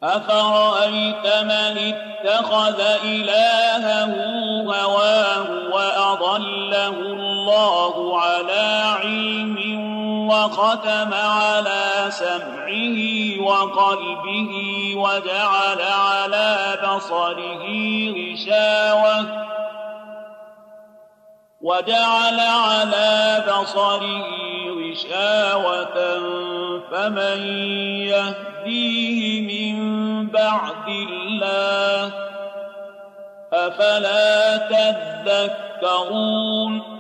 أفرأيت من اتخذ إلهه هواه وأضله الله على علم وختم على سمعه وقلبه وجعل على بصره غشاوة فمن يهديه من بعد الله أفلا تذكرون